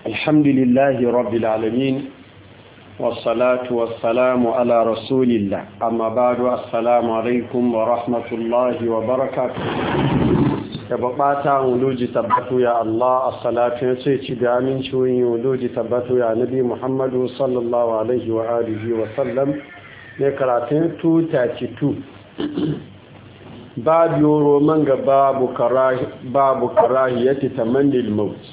الحمد لله رب العالمين والصلاة والسلام على رسول الله أما بعد السلام عليكم ورحمة الله وبركاته يبقى ولوجي تبتو يا الله الصلاة يسيتي بأمين شوي ولوجي تبتو يا نبي محمد صلى الله عليه وآله وسلم نكراتين 232 باب يورو منغ باب كراهية تمني الموت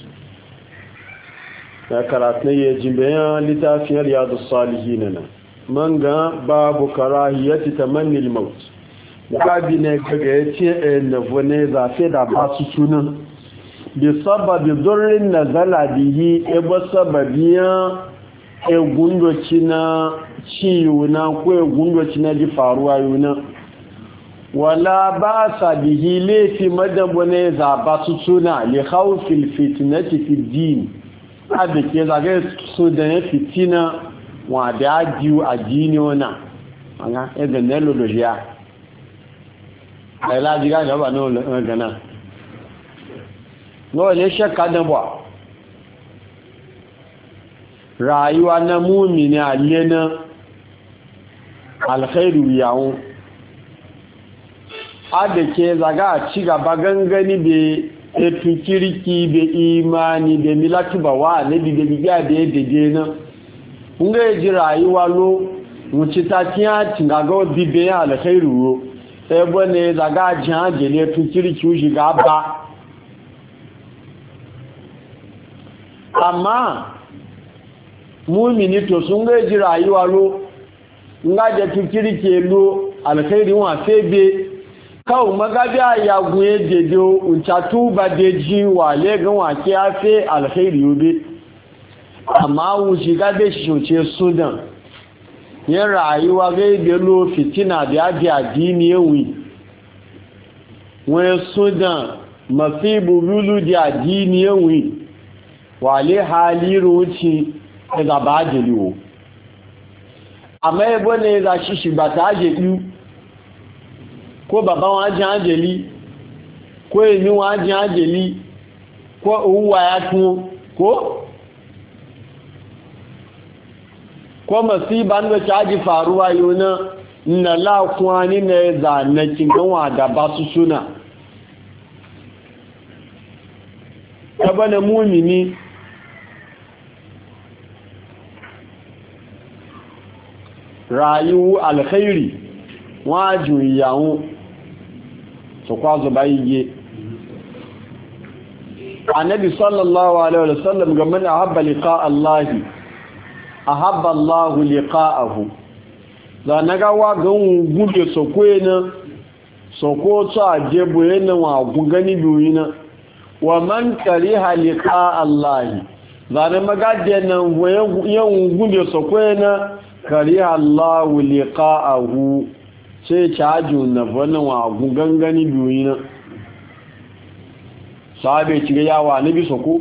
na karatun ya ji bayan littafin riyadu salihin na manga babu karahiyati tamannil maut babi ne kaga yace na vone zafe da ba su sunan bi sababi durrin nazala bihi e ba sababiya e gundoci na ciwo na ko e gundoci na ji faruwa yuna wala ba sa bihi lafi madabone za ba su suna li khawfil fitnati fi din abin ke zagaye su da ya fitina wa da ajiyu a jini wana ana ẹgbẹ̀ nẹ́lò lò ṣe á ẹ̀lájí gáàjì ọba náà gana náà lè ṣẹ́ka dánbọ̀ rayuwa na múmi ní alẹ́ na alkhairu yawon abin ke zaga ci gaba gangani bai etu kiriki be imani be milatu ba wa nabi be biga be dede na nga ji rayuwa lo wuci ta tiya tingago bibe ya alkhairu ro ebo ne daga jan je ne tu kiriki u shiga ba amma mu'mini to sun ga ji rayuwa lo nga je tu kiriki lo alkhairu wa febe kawo magabi a yagun ya dedo uncatu ba da ji wa legan wake ya fi alkhairi yobe amma wuce gabe shi shoce sudan yin rayuwa gaibe lo fitina da ya ji addini yawi wani sudan mafi bululu da addini yawi wale hali ruci da gaba ajiyar amma yabo ne za shi ba ta ajiyar ko bàbá wọn jẹ́ àjẹ́lí ko èmi wọn jẹ́ àjẹ́lí ko òwúwà ya tún ko masiba da caji faruwa yau na lakuwa ni na ya zanakin ganwa da ba su suna ta na mumini rayu alkhairi wájú ìyàwó sọkwázọ bá yíye annabi sallallahu alaihi wasallam ga man ahabba liqa allahi ahabba allahu liqa'ahu da naga wa gan gude sokwe na soko to ajebo yana wa gugani biyu wa man kariha liqa allahi da na magade nan yan gude sokwe na kariha allahu liqa'ahu sai caju na wannan wa gangani biyu na sahabe ci ga yawa na biso ko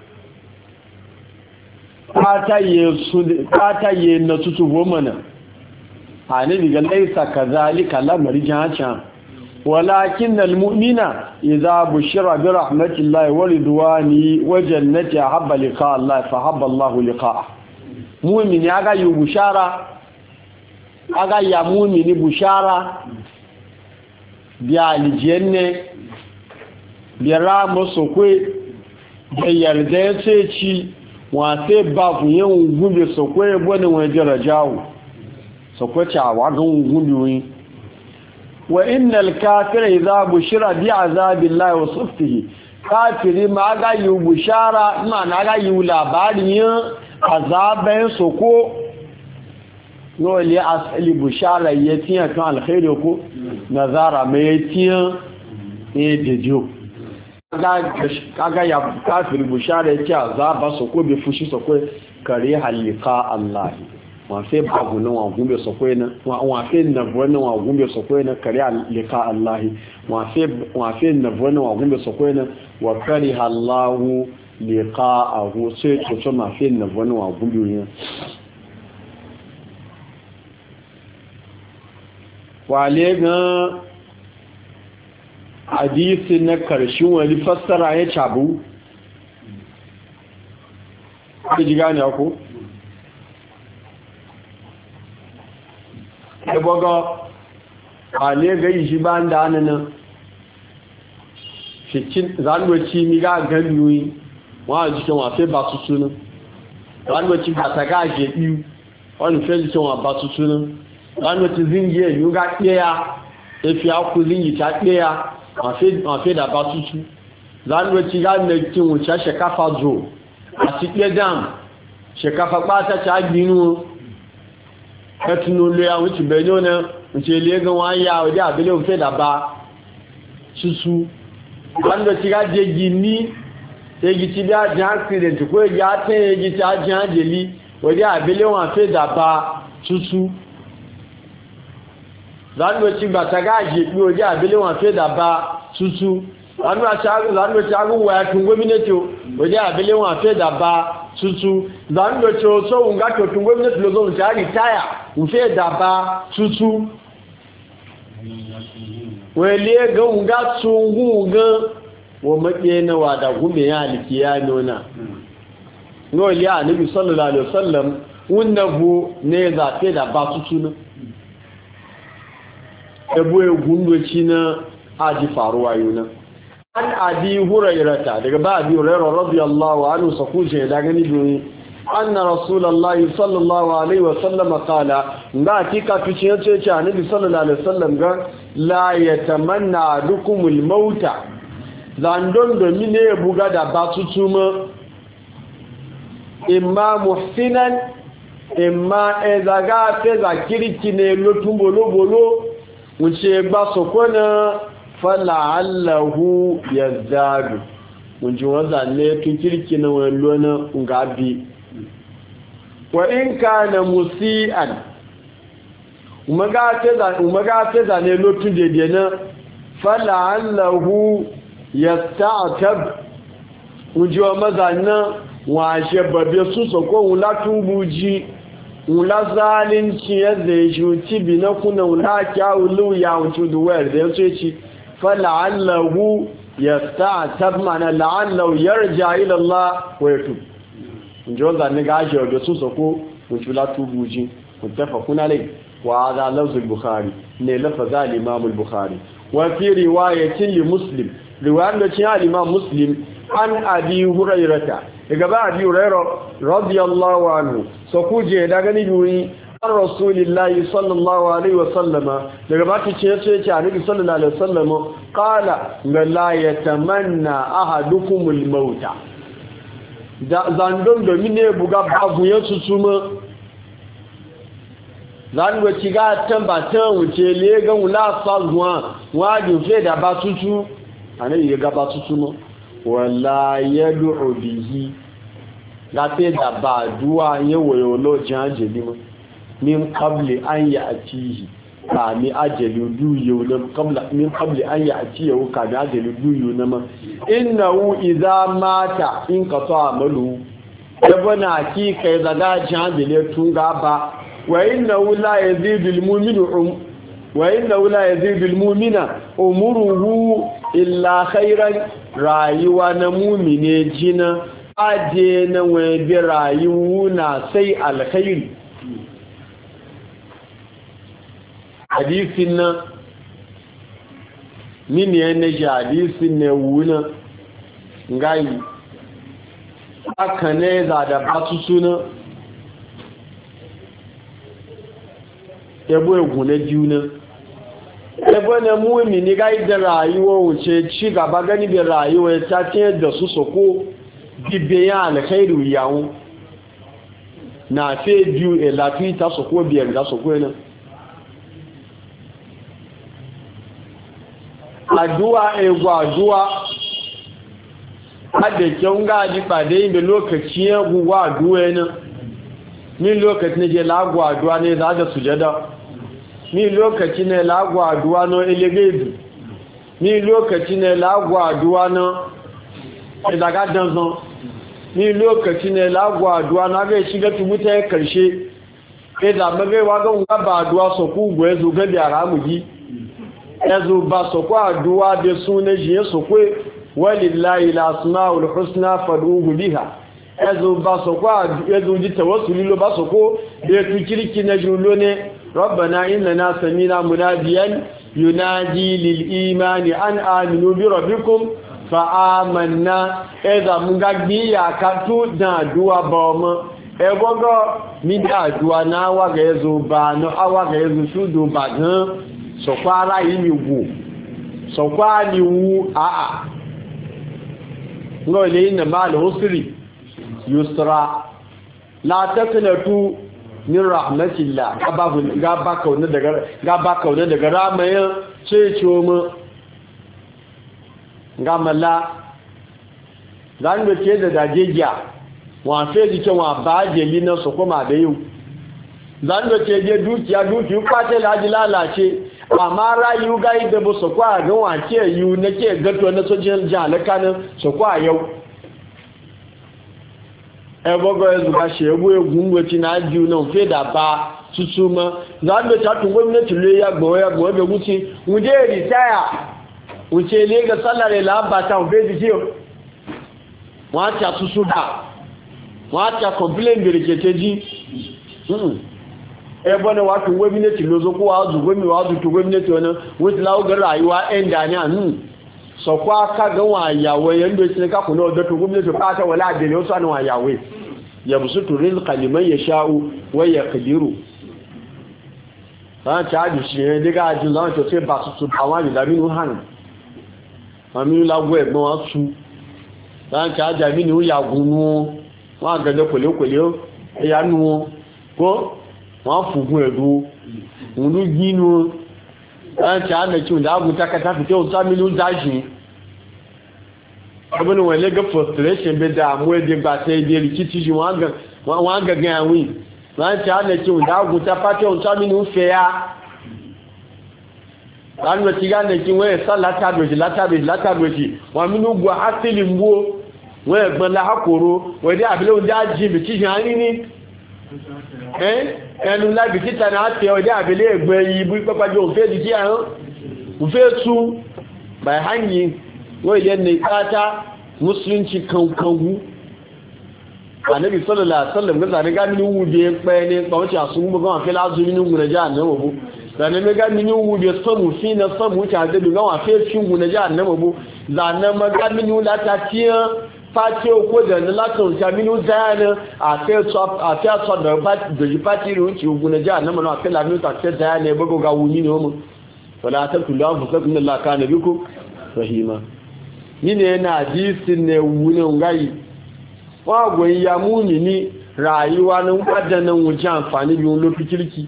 kataye na tutu gomana a ne diga laisa kazalika lamari jahancan walakin almu'mina idza bushira bi rahmatillahi wa ridwani wa jannati ahabba liqa Allah fa habba Allah liqa'ah mu'min ya ga yu bushara aga ya mumini bushara bi aljenne bi ramo sokwe da yarda ya ce ci wa sai ba ku yin gumbe sokwe bane wani jarajawo sokwe cewa ga gumbe wani wa innal kafira idza bushira bi azabillahi wa suftihi kafiri ma ga yi bushara ma na ga yi labarin azaban soko yóò lé asali bushara yẹ tí yẹn kan alkhairi ko nazara mai tí yẹn ní dèjò kaga ya kafiri bushara yẹ tí a za ba sọkó bí fushi sọkó kare halika allahi wọn fẹ́ babu na wọn gúnbẹ̀ sọkó yana wọn fẹ́ nabuwa na wọn gúnbẹ̀ sọkó yana kare halika allahi wọn fẹ́ nabuwa na wọn gúnbẹ̀ sọkó yana wa kare hallahu liqa ahu sai tuntun ma fẹ́ nabuwa na wọn gúnbẹ̀ yana wale gan hadisi na karshen wani fassara ya cabu ka ji gane ko ebogo ale ga yi shi ban da nan cikin zanwaci mi ga ganuyi wa jikin wa fe ba tutunu zanwaci ba ta ga je biyu wani fe jikin wa ba tutunu zanwaci zingiye yu ga ɗaya efi aku zingi ta ɗaya ma fe da ba tutu zanwaci ga na kin wuce shekafa zo a cikin dam shekafa ɓata ta ginu ẹtùnúlé àwọn ìtùbẹ̀ ní ọ̀nà ìṣẹ̀lẹ̀ gan wọ́n yá ọdí àbílẹ̀ òfẹ́ dàbá ṣúṣú wọ́n ti rá jẹgi ní egi tí bí ajá accident kó egi átẹ́ egi tí ajá jẹlí ọdí àbílẹ̀ wọn fẹ́ dàbá ṣúṣú wọ́n ti gbàtàgá àjẹ́ pé ọdí àbílẹ̀ wọn fẹ́ dàbá ṣúṣú wọ́n ti agúnwà ẹkùn gómìnàtò ọdí àbílẹ̀ wọn fẹ́ dàbá tutu zando ce so unga to tun gwamnati lo zo ta retire un fe da ba tutu wele ga unga tsungu ga wo makiye na wada gumbe ya alkiya nona no li annabi sallallahu alaihi wasallam unnabu ne za fe da ba tutu na ebo egundo china aji faruwa yuna an abi hurairata daga ba abi hurairah radiyallahu anhu sakuje da gani doyi anna rasulullahi sallallahu alaihi wasallam qala ga tika fice yace annabi sallallahu alaihi wasallam ga la yatamanna dukumul mauta zandon do mine buga da batutuma imma muhsinan imma ezaga te zakiriki ne lotumbolo bolo wuce gba sokona fala'allahu yazdadu mun ji wanda ne tun kirki na wani lona ngabi wa in kana musian umaga ta ne lotun dede na fala'allahu yasta'tab mun ji wa mazanna wa shebabbe su soko wula tubuji wula zalunci yadda ya shuci bi na kuna wula kyawulu ya wuce duwayar da ya ce ci فلعله يستعتب معنى لعله يرجع الى الله ويتوب نجوز ان غاجي ودو سوسكو وشلا توبوجي متفقون عليه وهذا لفظ البخاري ne lafza al-imam al-bukhari wa fi riwayatin li muslim riwayat da cin al-imam muslim an abi hurairata daga ba abi hurairah radiyallahu anhu so kuje da gani duyi rasulillahi sallallahu alaihi wasallama daga baki ce yace annabi sallallahu alaihi wasallama qala la yatamanna ahadukumul mauta da zandon domine buga babu yasu suma zan wace ga tambatan wuce le ga wula sazwa wajin fe da batutu annabi ya ga batutu no wala yad'u bihi la fe da ba duwa yewo lo janje limo min qabli an ya'tihi kami ajalu duyu na qabla min qabli an ya'tihi kami ajalu duyu na ma innahu idza mata in qata amalu yabana ki kai daga jandile tunga ba wa innahu la yazidul mu'minu wa innahu la yazidul mu'mina umuruhu illa khairan rayuwa na mu'mine jina aje na wa bi rayuwa sai alkhairi hadisin nan mini yana ji hadisin ne wuna ngayi aka ne za da batu suna ebo egwu na juna ebo na muhimmi ni gai da rayuwa wuce ci gaba gani da rayuwa ta ce da su soko bibiyan alkhairu yawon na fe biyu e lafi ta soko biyar da soko yana addu'a egwa addu'a hadda kyan gaji pàdé ibe lokaci ya guwa addu'a yana ni lokaci ne je lagwa addu'a ne za da sujada ni lokaci ne lagwa addu'a no elegedu ni lokaci ne lagwa addu'a no idaga danzon ni lokaci ne lagwa addu'a na ga shiga tubuta ya karshe idan magai ga ba addu'a so ku gwe zo ga da ramugi yazo ba so ko addu'a da sunan shi so ko walillahi lasmaul husna fad'uhu biha ezo ba sokwa ezo ji tawassuli lo ba soko da tu kirki na julo ne rabbana innana samina munadiyan yunadi lil imani an aminu bi rabbikum fa amanna eza mungagbi ya katu da duwa ba mu ebogo mi da duwa na wa ga ezo ba no awa ga ezo sudu ba gan sokwa ara yi mi wo sokwa ni wu a ngole inna mal usri yusra la taqnatu min rahmatillah gaba kauna daga ramayin cece mu gamala zan da ke da dajejiya wa fe jike wa ba jeli na su kuma da yau zan da ke je dukiya kwace laji lalace amma rayu gai da bu su kwa ga wace yu nake gato na sojin jalaka su kwa yau ẹgbọ́gọ́ ẹzùgbà ṣe ẹgbó egun wẹ́tí náà jí náà fẹ́ dàbà tútù mọ́ láàrín ìtàtù gómìnàtì lè yàgbọ̀n ẹgbẹ̀gún tí wọ́n dé rìtáyà wọ́n ṣe ilé ẹgbẹ̀ sálàrì láàbàtà òfẹ́ ìdíjí wọ́n á ti àtútù dà wọ́n á ti àkọ̀bílẹ̀ ìbèrèkẹ̀tẹ̀ jí ẹgbọ́n wà tún gómìnàtì lóṣokó wà tún gómìnàtì ọ̀nà wọ́n ti láwọ́gẹ́rẹ́ àyíwá ẹ̀ndà ní àánú sọ̀kọ́ akágan wọn àyàwó ẹ̀yẹ́ ń bẹ́ sí kákùn náà ọdọ́ tó gómìnà tó pàtàkì wọlé àdèrè ó sánà àyàwó yẹ̀bùsù tó rí kàlìmọ́ yẹ ṣáú wẹ́yẹ kìlírù láwọn tí a jù sí ẹ̀ dígá jù láwọn tó tẹ́ bá tuntun àwọn àjìdámínú hàn àmínú lágbó ẹ̀gbọ́n wọn tú láwọn tí a jàmínú yàgùn nú wọn àgẹ́gẹ́ pẹ̀lẹ́pẹ̀lẹ́ ẹ̀yà nú kó wọn fùgún ẹ̀dú òun ló gbínú láwọn tí a mẹ́kí òun takata fìtẹ́ òun sámínú dájì abin wale ga frustration bai damuwa da ba sai da rikici shi wọn gaga yawon ran ti hana ki wanda aguta fata wọn sami ní ofe ya ranar ti gane ki wọ́n ẹ̀sá látàbèjì wọn mínú gbọ́ hásílì mbó wọ́n ẹ̀gbọ́n láhàkòrò wọ́n dé àbílẹ̀ oúnjẹ ajé bìtí ṣe hàn ní ẹnu lábì títà náà tẹ ọdẹ àbílẹ̀ ẹgbẹ́ yìí bú pẹ́pàjọ òfé di kí àrùn òfé tú by hanging wọ́n ilẹ̀ ní ìpáta musulunci kankanwu annabi sallallahu alaihi wasallam ga zane ga mini wude pe ne ba wace asun mu ga fe lazu mini nguna ja annabi bu zane me ga mini wude samu fi na samu ta da ga wa fe cin nguna ja annabi bu zane ma ga mini la ta tiya fati ko da la to ta mini zane a fe so da pati ru ci nguna ja annabi no fe la mi ta te da ne ba ga wuni ne mu wala ta kullu fusakum Allah kana bikum rahima nínú ẹ̀nà àdísì ní wúni ngáyì wọ́n àgbò ìyà múni ní ràyíwá ní wádánà wùjẹ́ àǹfàní bí wọn ló fi kirki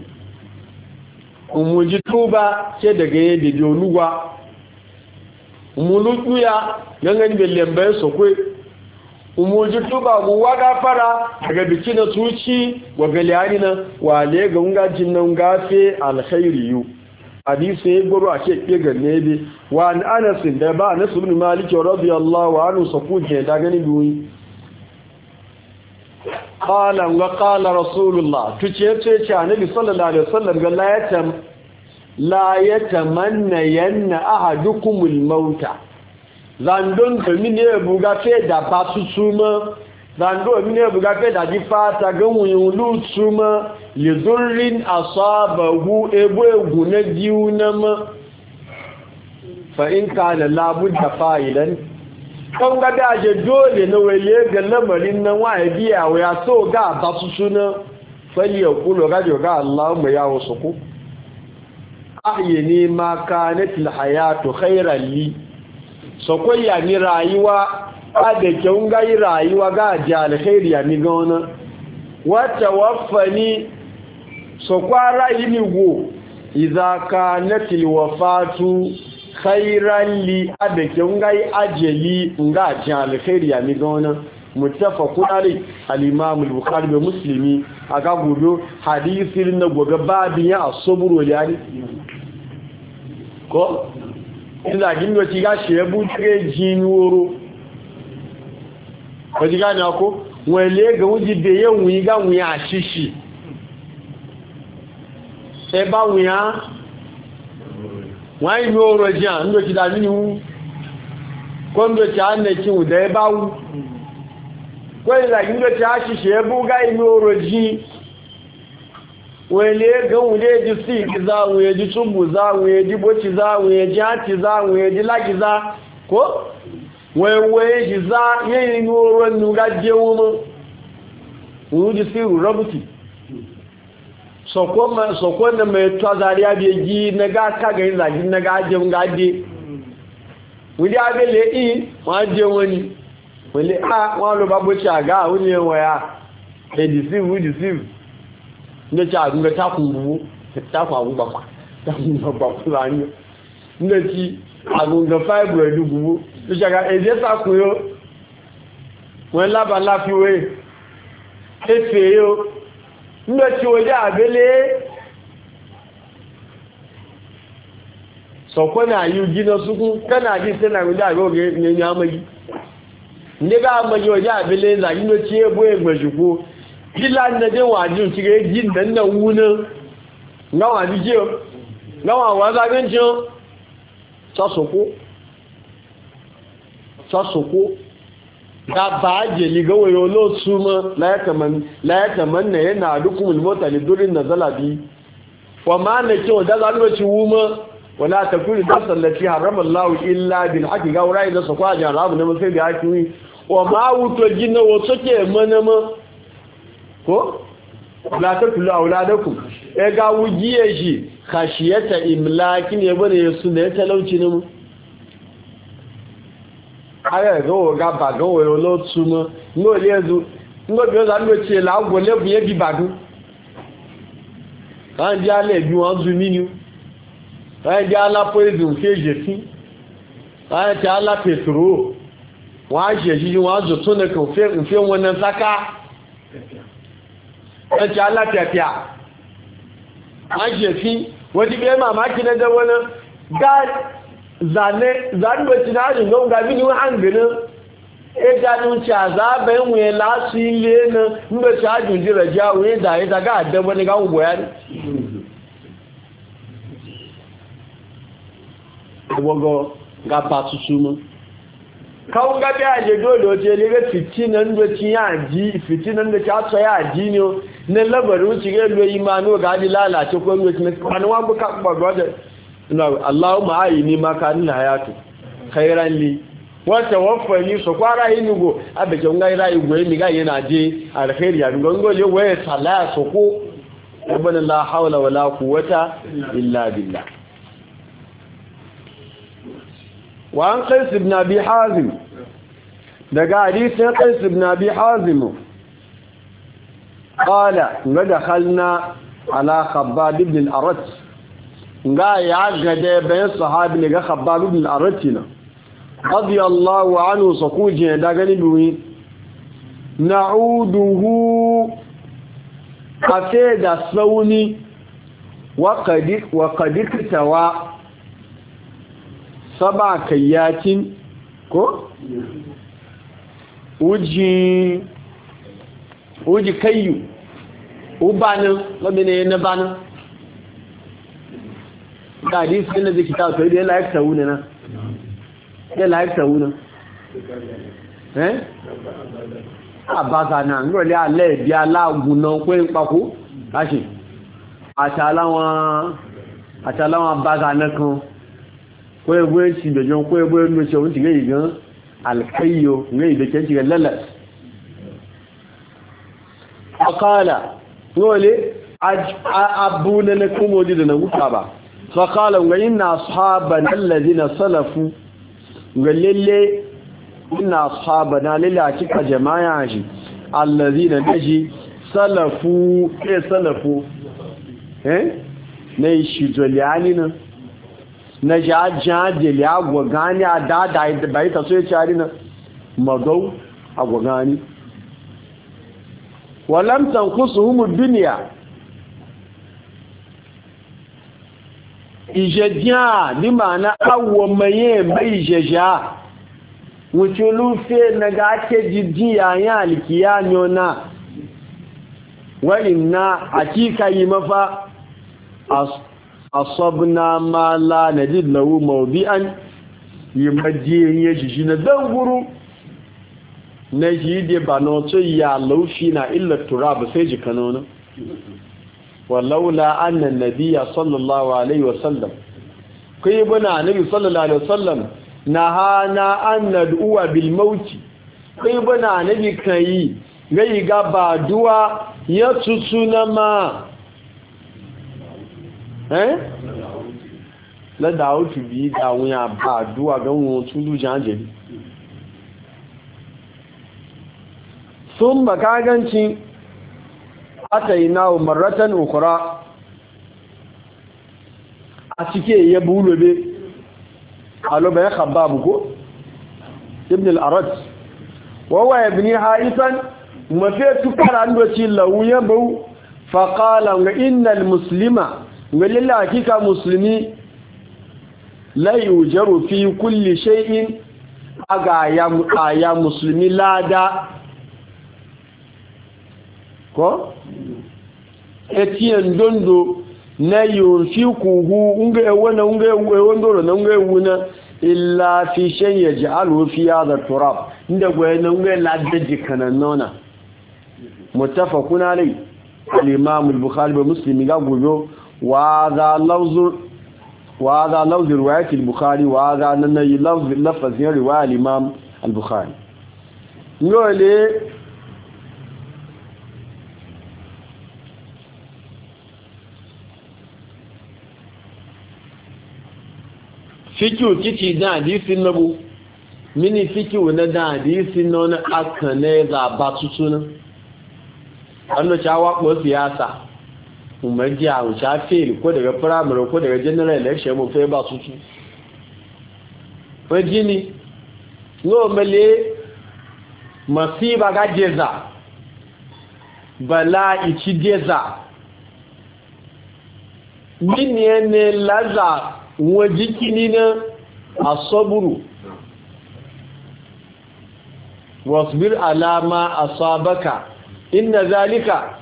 umuji tuba ce daga yadda da oluwa umulutu ya gangan da lambar sokwe umuji tuba guwa gafara daga biki na tuci wa galiyani na wale ga ngajin nan gafe alkhairiyu hadisi ya gboro a ke ƙigar ne bi wa an anasin da ba nasu bin maliki radiyallahu anhu sakuje da gani biyu qala wa qala rasulullah tuce ce annabi sallallahu alaihi wasallam ga la yatamanna yanna ahadukumul mauta zandon da mine buga fe da basusuma zando mine buga fe da jifata ganwun lutsuma lidurrin asabahu ebo egune diunama fa in kana labudda fa'ilan kan ga daje dole na wele ga lamarin nan wa biya wa ya so ga basusuna fali yaqulu ga Allahumma ya wasuku ahyini ma kanat alhayatu khayran li so koya ni rayuwa ade kun ga rayuwa ga jal khairiya ni gona wa tawaffani so kwara yini wo idza kanat alwafatu khayran li ade kun ga ajali nga jal khairiya ni gona muttafaqun alayh al-imam al-bukhari da muslimi aga gudo hadisin na goga babin ya asburu yani ko ila ginno ti ga shebu tre jinworo ko diga na ko wele ga wuji de yen wi ga wi ashishi e ba wi a wa yi oro jan ndo ti da ni wu ko ndo ti an ne ti wu de ba wu kwai da ginga ta shi shebu ga imoroji wele ga wule ji si za wule ji tubu za wule ji boci za wule ji hati za wule ji lagi za ko wewe ji za yayin yoron nuga je womo wuje si rubuti sokko na mai tazariya be ji na ga ka ga yin zagi na ga je ga je wuli abele i wa je woni wele a wa lo ba boci aga wuni waya e deceive ne ta gunga ta kungu ta kwa gugba kwa ta gunga ba kwa ni ne ti agunga fibre dugu to jaga eje ta kuyo won laba la fi we efe yo ne ti o ja abele so ko na yu gina suku kana ji sai na guda go ge ne nya mai ne ga ma yo ja abele za yin ti ebo egbejugo kilan da jin wajin ci ga yin dan nan wunin ngawa ni je ngawa wa za gan jin sasoko da ba je li ga wayo lo suma la yakaman ne yana dukumul mota li durin nazala bi wa ma ne ke da zalwa ci wuma wala takunu da sallati harama Allah illa bil haqi ga wurai da sakwa jan rabu ne mun sai da haki wa ma wuto jinna wo soke manama ko la taqulu auladakum e ga wujiye shi khashiyata imlaki ne bane su ne talauci ne mu aya go ga ba go we lo tumo ngo lezu ngo bi o za ngo che la go le bu ye bi badu kan dia le bi won zu minu kan dia la poison feje fi kan dia la petro wa je ji wa zo to ne ko fe wannan saka kan dia la pepia an je fi wadi be mamaki na da wannan ga zane bacci na ajin gan gabi ni an gani e janun cha za bayan wuye lasu ile na mbe cha ajin jira ja wuye da ya daga adaba ni ga ugbo ya ni wogo ga patusu mu kawo ga bi aje dole o je le fitinan do ti ya ji fitinan da cha so ya ji ni ne labaru ci ga lo imanu ga di lalace ko lo ti ne kan wa bu ka gbagbo Allahumma ayini maka nina hayatu khairan li wa tawaffani so kwara yinugo abeke ngaira igwe mi ga yana je alkhairi ya ngongo le waye sala so ko ibn la hawla wala quwwata illa billah wa an qais ibn abi hazim daga hadisin qais ibn abi hazim qala dakhalna ala khabbab ibn al-arat ga ya gade bayan sahabi ne ga khabbab ibn al-aratina radiyallahu anhu sakuje da gani duwi na'uduhu afida sauni wa qadik tawa saba kayatin ko uji kayu ubanin wabine na banin da hadisi din da zai kita to idan la yakta wuna na ya la yakta wuna abaza na ngole ale bi alagun na ko npako ashi atalawan abaza na kan ko egbe ti bejo ko egbe nu se on ti ge gan alkayyo ngai de ke ti lalas akala ngole abuna na kuma di da na guta ba فقال وإن أصحابنا الذين صلفوا ولله إن أصحابنا للعتق جماعة الذين نجي صلفوا إيه صلفوا نيشي جوليانينا نجي أجاجي أغوغاني أدادا بايتا سويتشارينا مضوا أغوغاني ولم تنقصهم الدنيا ìṣẹ̀díà ní ma na awọ maye mai ìṣẹ̀ṣà wuce lufe na ga ake jijji yayin alkiya nuna wa'in na hakika yi mafa asabna ma la najid lahu mawdi'an yi majiyin ya shi na dan guru na jide ba no to ya laushi na illa turab sai jikanono walaula anna nabiyya sallallahu alaihi wasallam kai bana nabi sallallahu alaihi wasallam nahana an nad'u bil maut kai bana nabi kai gai ga ba duwa ya susuna ma la da'utu bi da wuya ba duwa ga won tulu janjeli sun makaganci aka yi nawo maratan ukura a cike ya bulobe a lobayin khababu ko ibn al-arat wawa ya bini haifan mafi tukar an doci lauya bau faƙala ga innal muslima ga lilla hakika musulmi lai ujaru fi kulli shay'in aga ya musulmi lada ko etiyan dondo na yunfi kuhu unga ewana unga ewondoro na unga ewuna illa fi shan yaj'alu fi hadha turab inda gwayna unga ladaji kananona muttafaqun alai al-imam al-bukhari wa muslim ga goyo wa hadha lafz riwayat al-bukhari wa hadha nan lafz riwayat al-imam al-bukhari ngole fikiu kici da hadisin nabu mini fikiu na da hadisin na aka ne za ba tutuna wanda cewa ko siyasa umarji a wuce fail ko daga primary ko daga general election mu fa ba tutu wajini no mele masiba ga jeza bala ichi jeza mini ne laza wajikini na asaburu wasbir alama asabaka inna zalika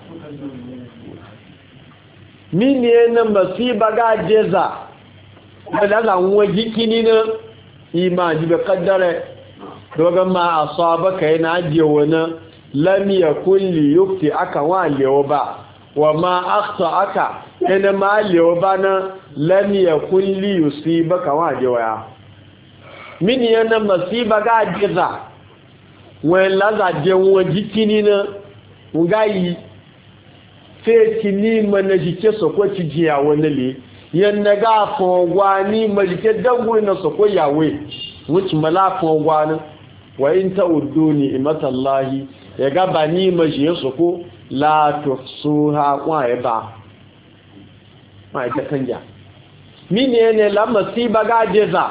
mini na masiba ga jeza da wajikini na imani be kaddare dogan ma asabaka yana ajiye wani lam yakul li yufti aka walewa ba wa ma akhta aka ina ma lewa ba na lam yakul li yusibaka walewa mini yana masiba ga jeza wen laza je won jikini na ngai fe kini mana jike soko ci jiya wani le yanna ga fogwa ni malike dangu na soko yawe wuce malafin gwanin wa in ta'uddu ni'matallahi ya ga ba ni maji ya soko la tuhsuha wa ba mai ta kanja mine ne la masiba ga jeza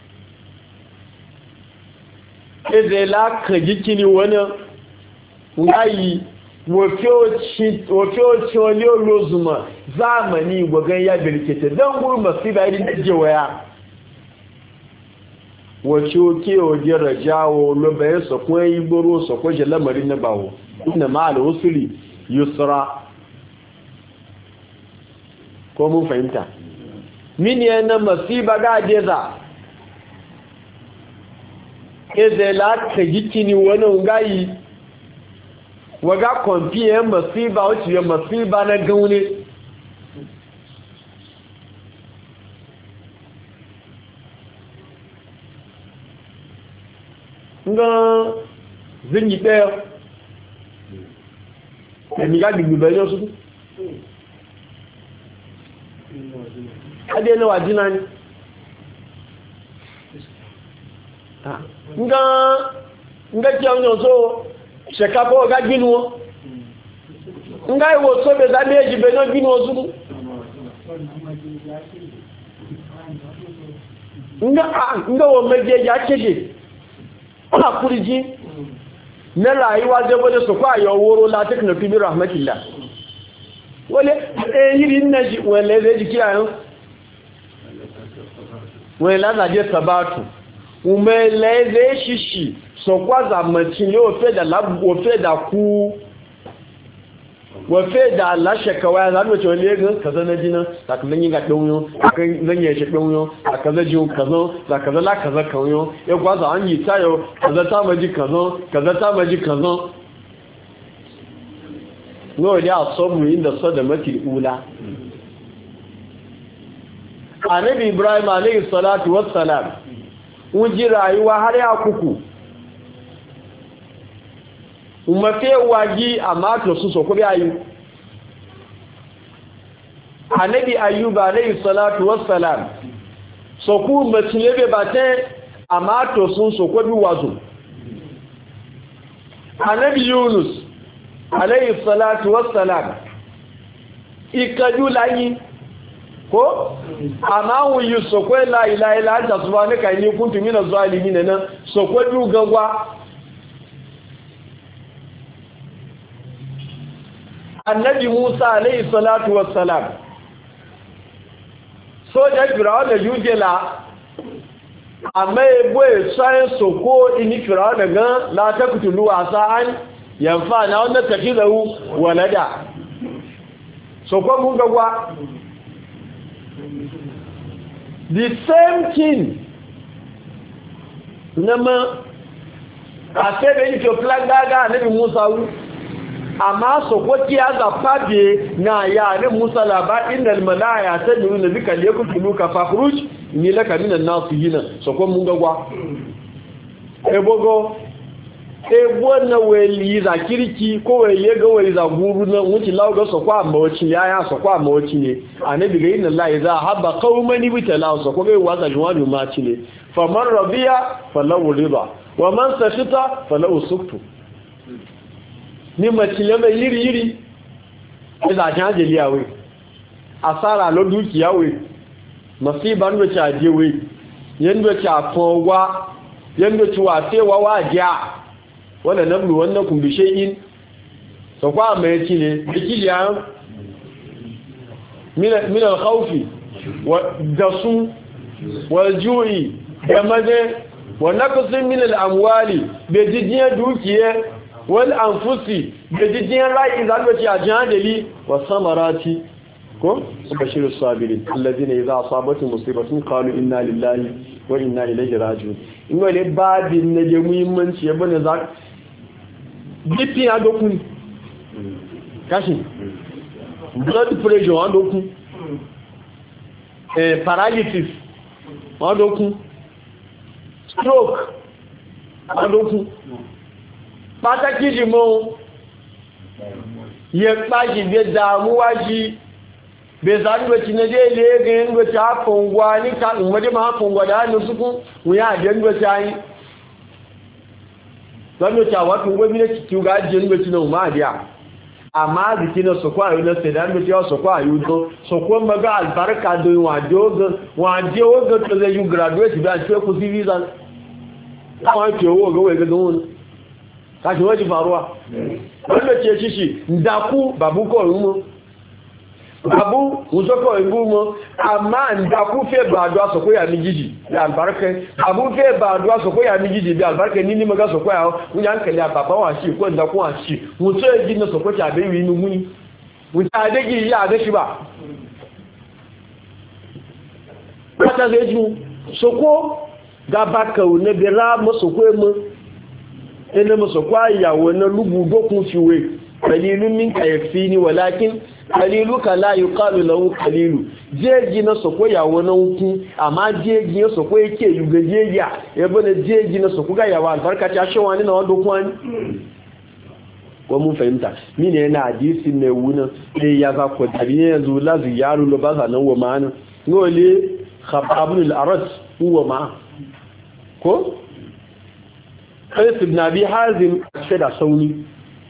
eze la kajikini wani ngai wofioci wani olozuma zamani gwagan ya birkita don guru masiba irin da jewaya wace oke oje rajawo lobayin sakon igboro sakon jalamarin na bawo ina ma'ala wasuli yusra ko mun fahimta mini yana masiba ga jeza eze la kajikini wani ngayi waga kwamfiye masiba wacce ya masiba na gaune nga zingi ɗaya da miga digbi bayan su adé lọ́wà jìnà ní nga tí àwọn yàn so ṣẹ̀kápọ̀ ọ̀gá gínú wọn nga ìwò tó bẹ̀ sábẹ́ èjì bẹ̀ náà gínú ọdún nga wọ méjèèjì akéde ọ̀nà kúrìjí mẹ́lá àyíwájẹ́ bọ́dẹ̀ sọ̀kọ́ àyọ̀ owóró látẹ́kùnà fi bí rahmatillah wọlé èyí nẹ́jì wọ́n lẹ́rẹ́ jì kí àyán wọ́n lázàjẹ́ sàbátù wọ́n lẹ́rẹ́ ṣíṣì sọ̀kọ́ àzàmọ̀tí yóò fẹ́ dà kú wafe da Allah shakawa ya zama cewa legan kaza na jina da kaza yi ga ɗauyo kan zan yi shi ɗauyo da kaza ji kaza da kaza la kaza kauyo ya kwaza an yi tayo kaza ta maji kaza no da sabu inda sadamati ula annabi Ibrahim alayhi salatu wassalam wuji rayuwa har ya kuku umafe wagi amma to su so ko bi ayu annabi ayyub alayhi salatu wassalam so ku matilebe bate amma to sun so ko bi wazo annabi Yunus alayhi salatu wassalam ikaju layi ko amma wuyu so ko la ilaha illa anta subhanaka inni kuntu minaz zalimin nan so ko du gangwa annabi Musa alayhi salatu wassalam so da Fir'aun da yujela amma ebo sai so ko ini Fir'aun daga la taqtulu asa'an yanfa na wannan takidahu walada so ko mun gagwa the same thing nama asebe ni to plan daga annabi Musa wu amma so ko kiya za fabe na ya ne Musa laba innal malaya taduna bika yakutuluka fakhruj ni laka minan nasihina so ko mun gagwa ebogo ebo na weli za kiriki ko wele ga weli za guru na wuci lauga so kwa mawaci yaya so kwa mawaci ne annabi ga inna Allah idza habba qauman bitala so ko ga wasa juwadu ma ci ne faman radiya falahu rida wa man sashita falahu suktu ni macile mai yiri da jaje liyawe asara lo dukiya we masiba ndo cha jewe yendo cha fowa yendo ci wa sewa wajiya wala nablu wannakum bi shay'in so kwa mai ci ne bikiliya min al-khawf wa dasu wal ju'i da maje wa naqsin min al-amwali be jijiya dukiye wal anfusi be jijiya rai zalwa ci a jahili wa samarati ko bashiru sabirin alladhina idha asabatu musibatun qalu inna lillahi wa inna ilayhi raji'un in wale babin ne da muhimmanci ya bane za BP adokun kashi blood pressure adokun paralysis adokun stroke adokun pàtàkì jimo ye paji be damuwa ji be zanwe tinede lege ngwe ta kongwa ni ka ngwe ma kongwa da no suku uya de ngwe tai zanwe ta wa kongwa mi ne ki ga je ngwe tino ma dia amma dikino so kwa yo no se dan be so kwa yo do so ko maga albarka do wa jogo to the you graduate ba ce ku visa kwa ce wo ga we ga don kashi waje faruwa wanda ce shi ndaku babu ko rumo babu uzoko ngumo amma ndaku fe ba do asoko ya migiji bi albarka babu fe ba do asoko ya migiji bi albarka nini maga soko ya munya nkele baba wa shi ko ndaku wa shi muso eji na soko cha be wi nu muni muta adegi ya ga shi ba kata zeju soko gaba ka ne bi ra mo soko emu ina musu kwayawo na lugu dokun fiwe qalilun minka yakfini walakin qaliluka la yuqalu lahu qalilu jeji na soko yawo na hukun amma jeji na soko yake yuga jeja yabo na jeji na soko ga yawa albarka ta shawani na wando kwani ko mun fahimta mine yana hadisi ne wuna sai ya za ko tabiye yanzu la ziyaru lo ba sa nan wa ma'ana ngole khababul aras huwa ma ko Qais ibn Abi Hazim ce da sauni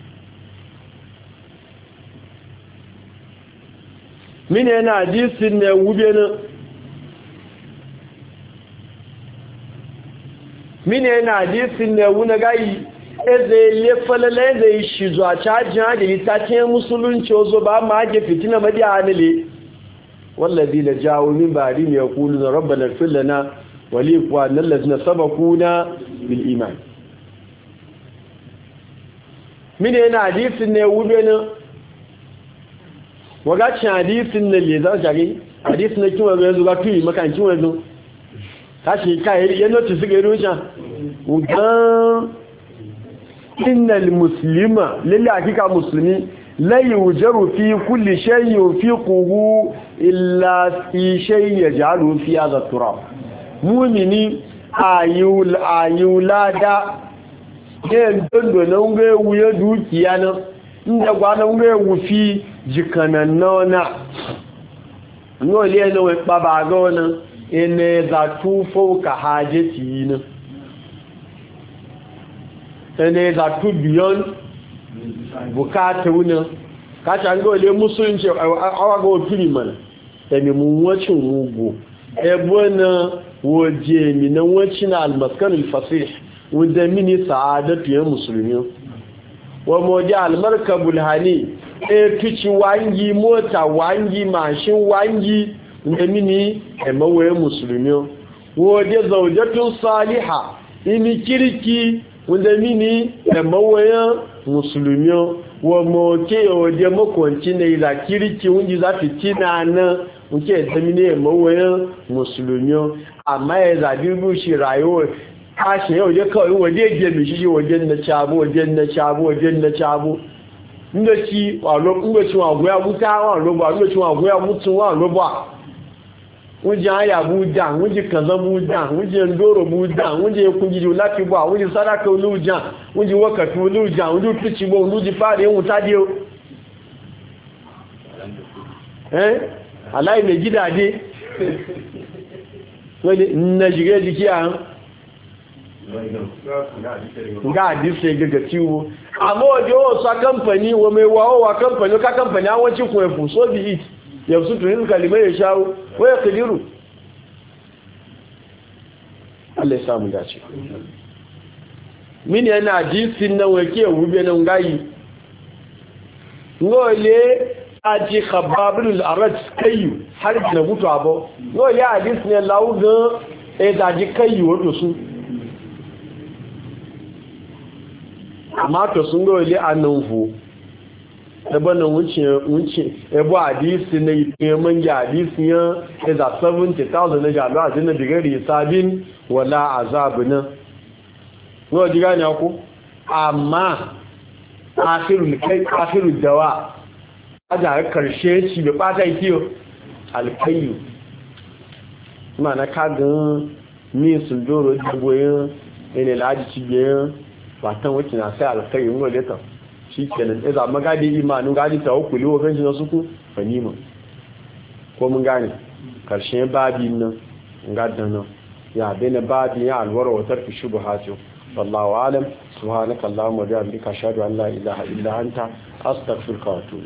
mine yana hadisin ne wube na mine yana hadisin ne wuna gayi eze le falale da shi zuwa cajin hadiri ta ce musulunci ozo ba ma ake fitina madiya hanile wallazi da jawo min bari ne ya kulu na rabbana ighfir lana wa li ikhwanina allazina sabaquna bil iman mine yana hadisin ne wube na wagacin hadisin na le za jage hadisin na kiwon yanzu ga tuyi makancin wanzu tashi kai ya notice ga irin shan ugan innal muslima lillahi hakika muslimi la yujaru fi kulli shay'in yufiquhu illa fi shay'in yaj'alu fi hadha turab mu'mini ayulada den dondo na unge wuye dukiya na inda gwana unge wufi jikanan nona no le no we baba gona ene za tu fauka hajati na ene za tu beyond bukata wuna kacha ngo le musulunci awaga ofiri mana ene mu wacin mugo ebona woje mi na wacin almaskan alfasih wanda mini sa'adatu ya musulmi wa moja almarkabul hani tuci wangi mota wangi mashin wangi wanda mini emawe musulmi woje zaujatun salihah imi kirki wanda mini emawe musulmi wa moke waje makwanci ne da kirki wunji za fitina na wuke da mini emawe musulmi amma ya zabi bushi rayuwa kashe yau ya kawai waje gemi shi wajen na cabo wajen na cabo wajen na cabo inda ci wa goya wuta wa roba inda ci wa goya mutu wa roba wuje aya buda wuje kaza buda wuje ndoro buda wuje kunji lati ba wuje sadaka uluja wuje wakati uluja wuje tuci bo uluji fare wuta dio alai ne gidaje wani na jige jiki a ga hadisi gaga ciwo amma waje wasu kamfani wa mai wawowa kamfani ka kamfani an wancin kuma ya fuso bi it ya su tunin kalimai ya shawo ko ya kaliru Allah ya samu dace mini yana hadisin nan wake wube nan gayi ngole aji khababul arad kayu har da mutu abo ngole hadis ne lawuga e daji kayu wato su amma to sun ga wale annan fu dabanan wuce ebo hadisi na ife mangi hadisi ya iza 70,000 na jalo a jina bigari sabin wala azabina yau ji gani ku amma akiru dawa a jihar karshe ci da fata kiyo alkayu ma na kagan min sun doro dagoyin yana laji cibiyayen fatan wacce na sai alkhairi mun gode ta shikenan idan magadi imanu gadi tawakkuli wa kanshi na suku fanima ko mun gane karshen babin nan gadan nan ya bene babin ya alwara wa tarfi shubuhatu wallahu alam subhanakallahumma wa bihamdika ashhadu an la ilaha illa anta astaghfiruka wa atubu